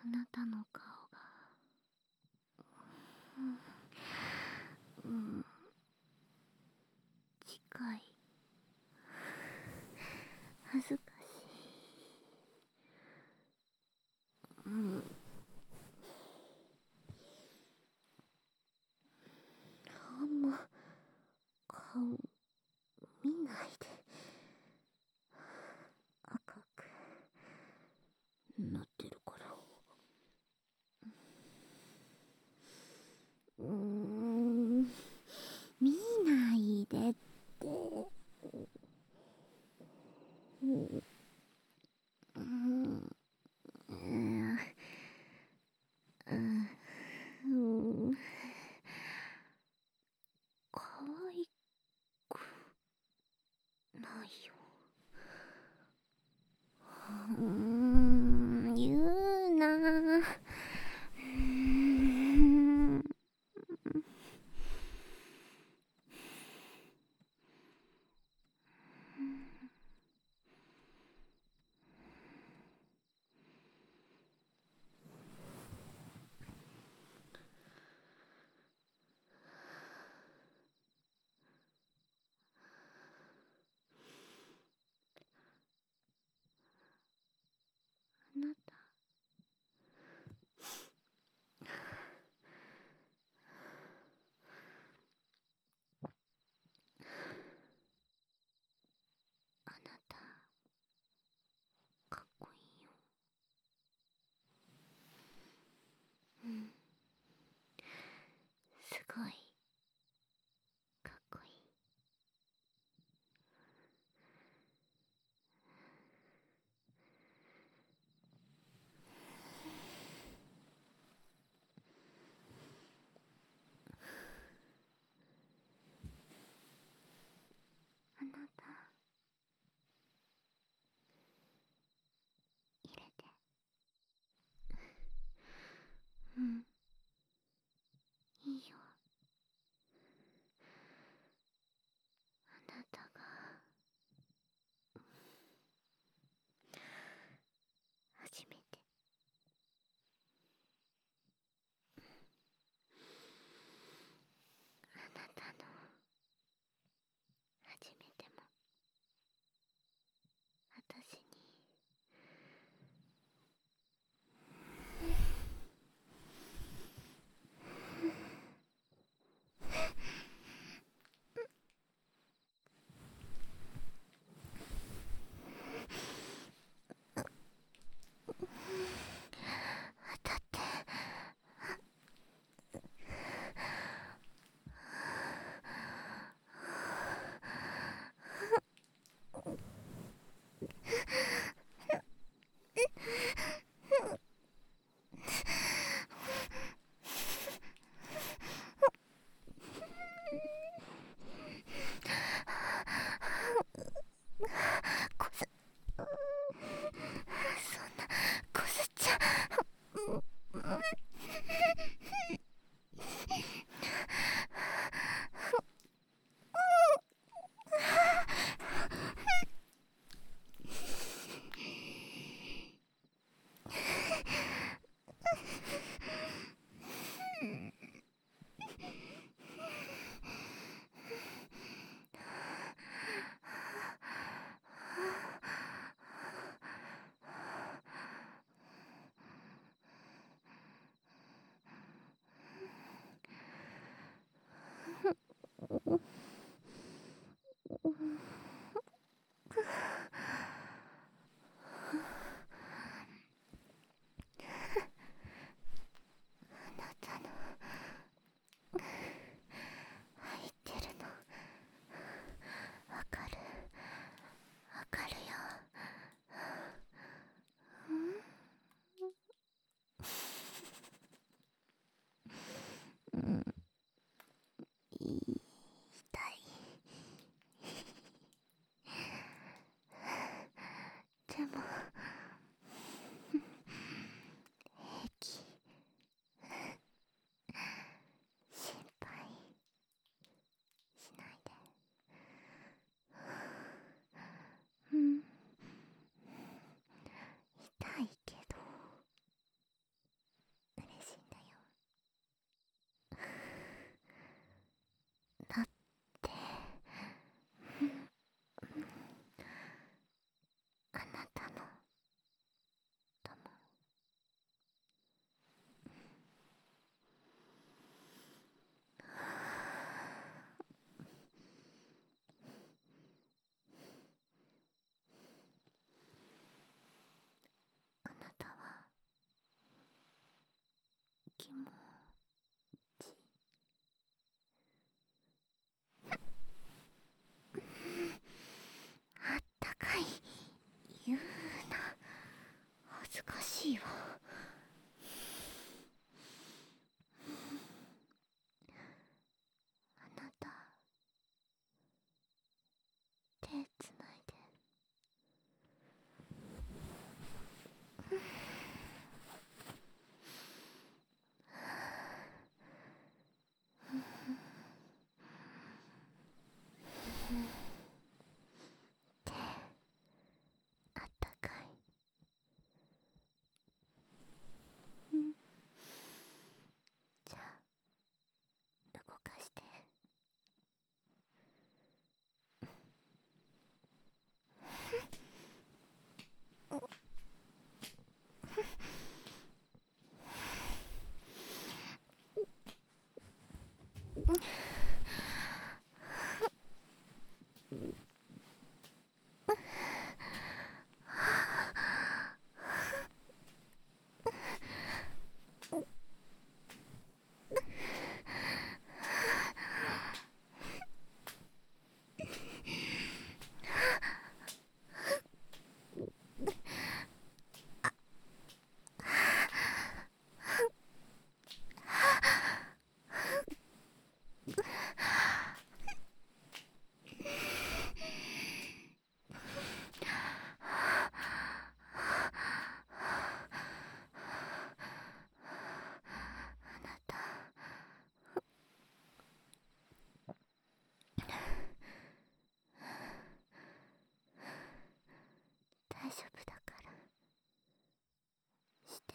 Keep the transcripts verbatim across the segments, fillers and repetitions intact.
なたの顔が、うん、うん、近い。恥ずかしい。うん。あんま顔見ないで。赤くなってるから。うーん、見ないでって。うん、うん、うん、うん、かわいくないよ。うーん、言うな。うーん。あなた、あなた、かっこいいよ。うん、すごい、かっこいい。あなた、入れて。うん、いいよ。あなたが、初めて。あなたの、初めても、私に、当たって。こす、そんな、こすっちゃ。あなたの入ってるのわかる、わかるよ。うん、うん、いい、痛い。でも平気、心配しないで。うん、痛いけどかしいわ。あなた、手つないで。手、あったかい。うん。じゃあ、動かして。大丈夫だからして。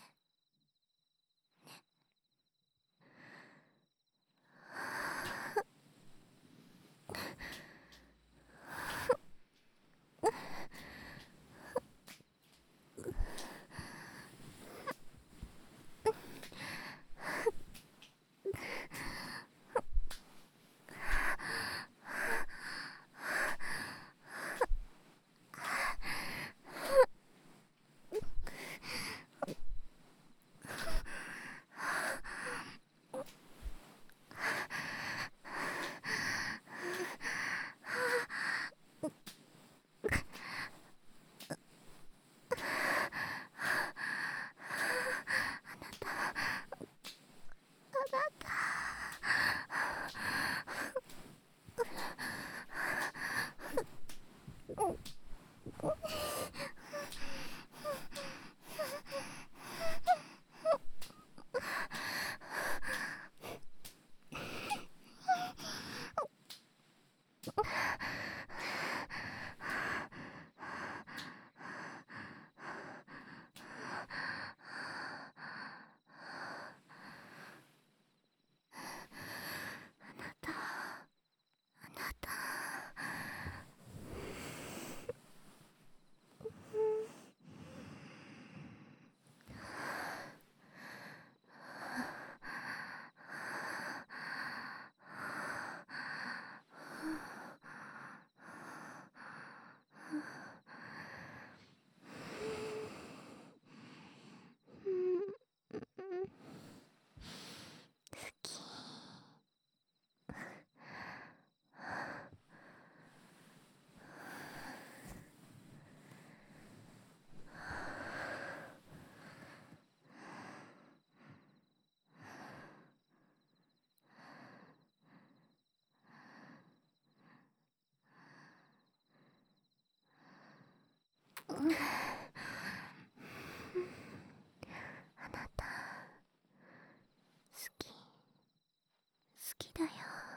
あなた、好き、好きだよ。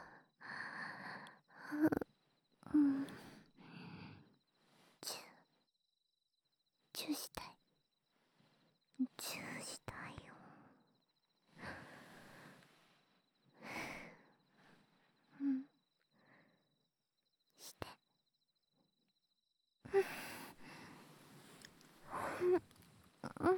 うん。チュー、チューしたい。チューしたいよ。うん。して。うん。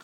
うん。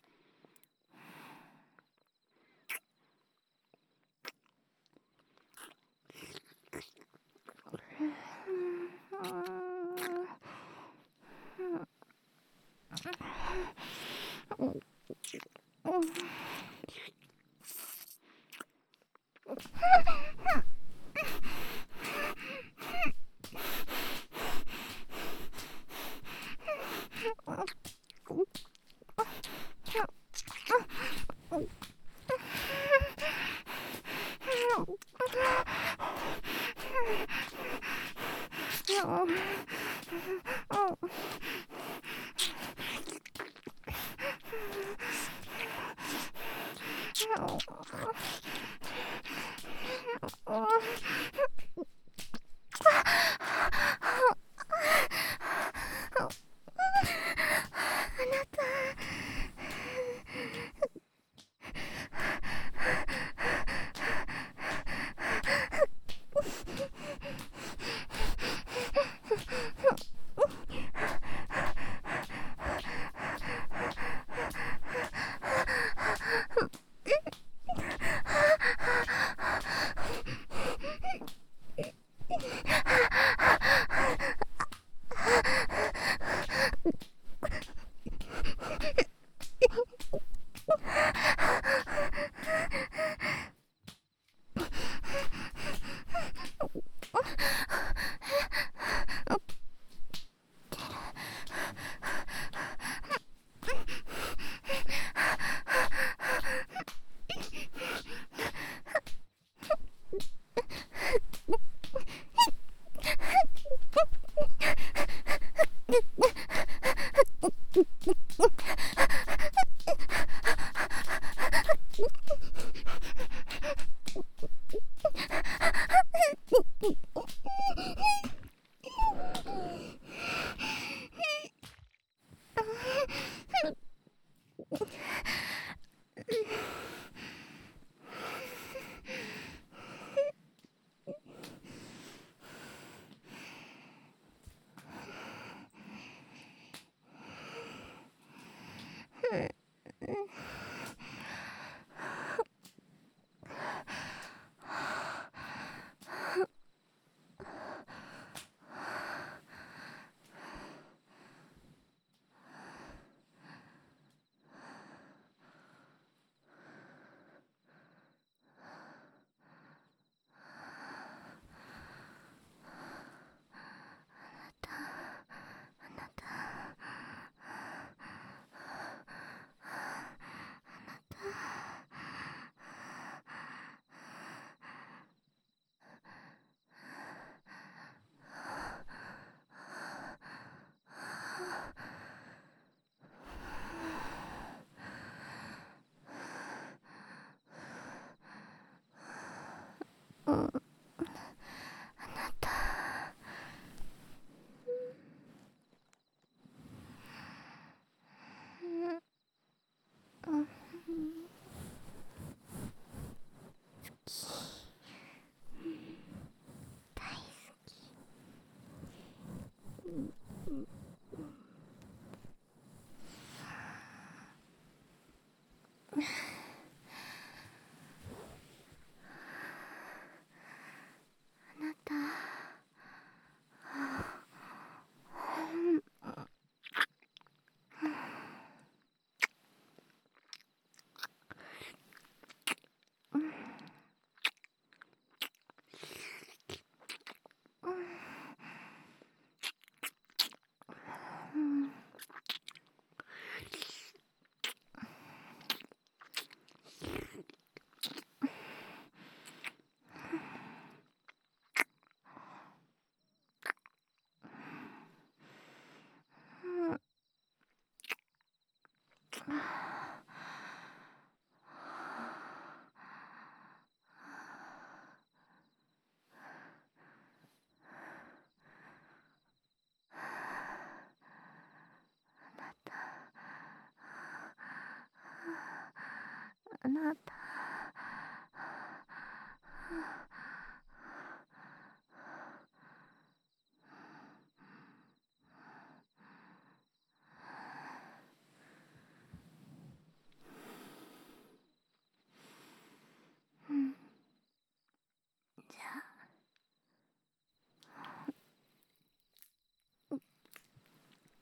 うん、あなた、うん、うん、大好き。あなた、あなた、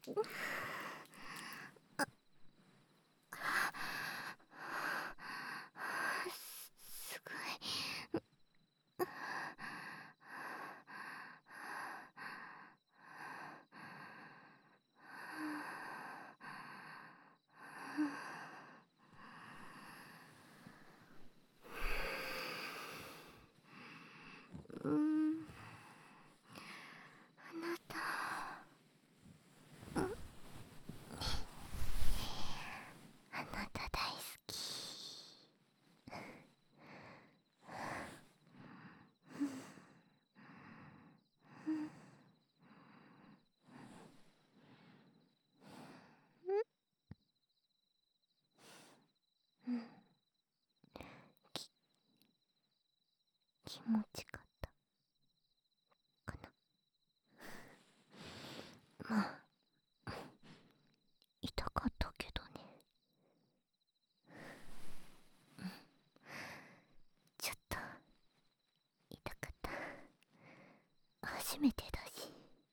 すごい。うーん、あなた、あなた大好き。うん、き気持ちかったかな。まあ痛かったけどね。ちょっと痛かった。初めてだし。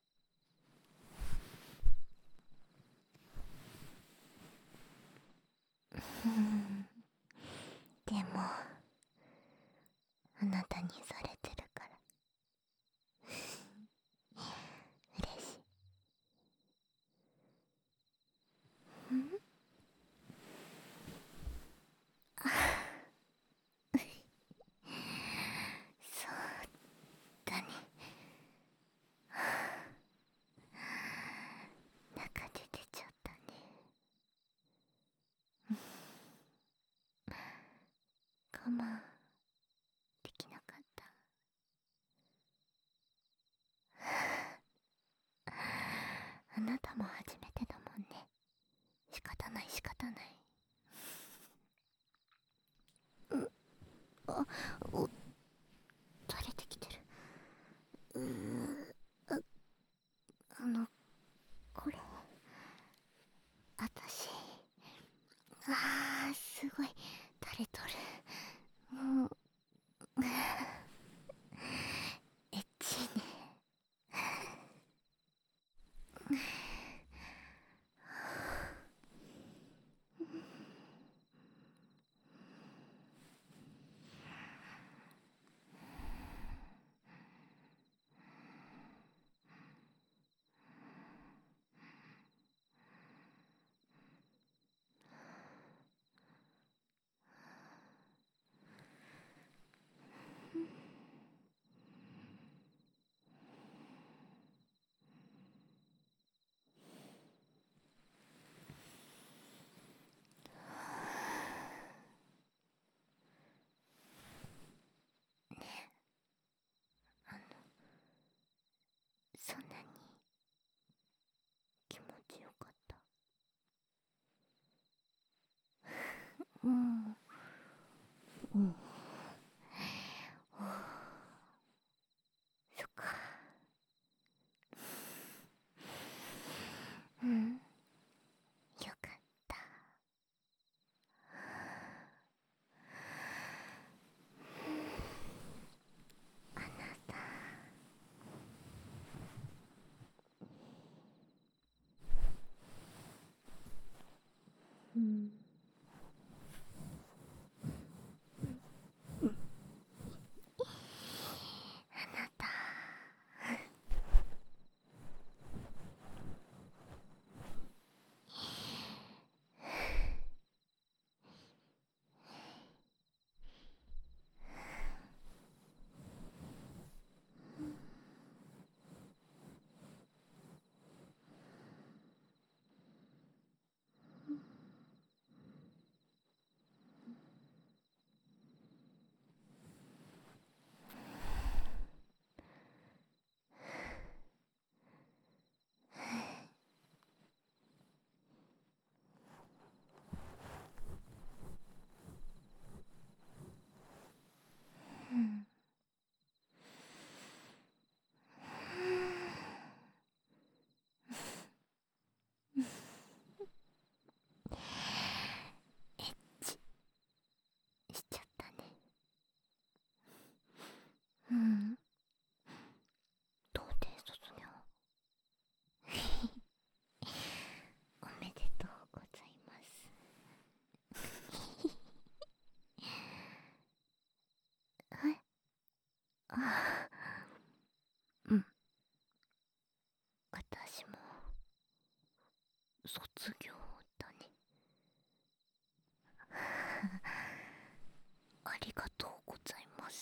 うん、でもあなたにされてるから嬉しい。んそうだね。中で出ちゃったね。我慢できなかった。あなたも初めてだもんね。仕方ない仕方ない。うん、あ、お、垂れてきてる。うー、あ、あの、これ、あたし、あー、すごい、垂れとる。もう、エッチね。あの、そんなに気持ちよかった？うん、うん。そっか。うん、よかった。あなた、うん、 卒業だね。ありがとうございます。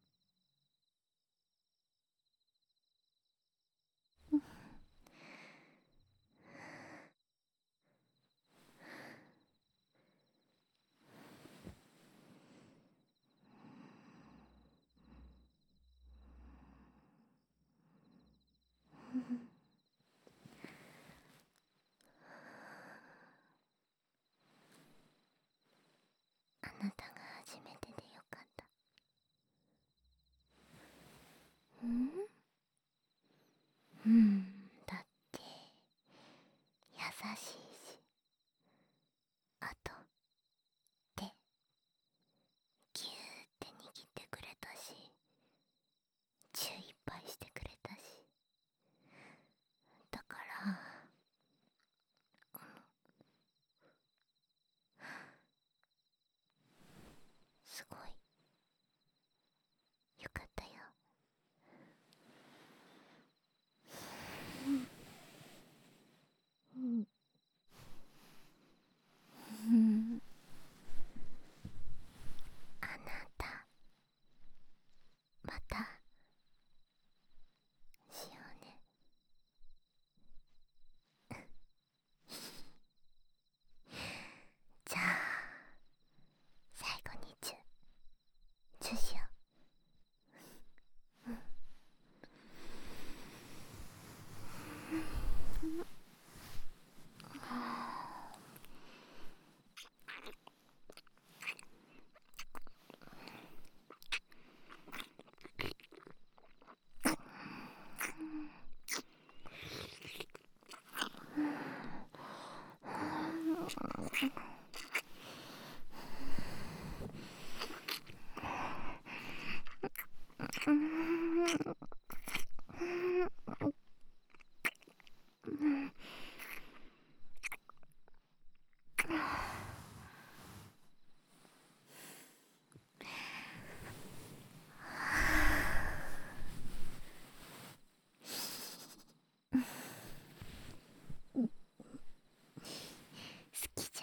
あなたが初めてでよかった。うんうんだって優しいし、あと手ギューって握ってくれたし、チューいっぱいしてくれたし、だからあのすごいよかったよ。うんうんあなたまたしようね。じゃあ最後にチューチューしよう。好きじゃ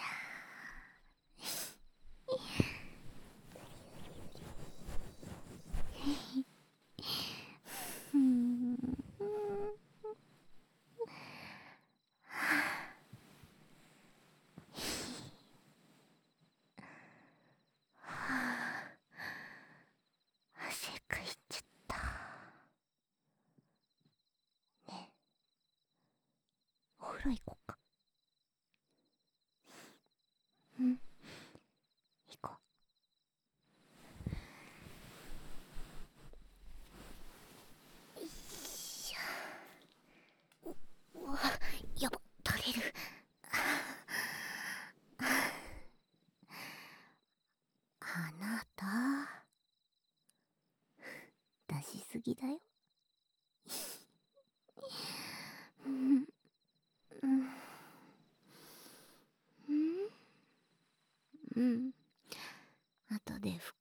ーん。汗かいちゃったね。お風呂行こっか。うん行こう。よいしょ。うわやば垂れる。あなた出しすぎだよ。うんうんうんうん後で拭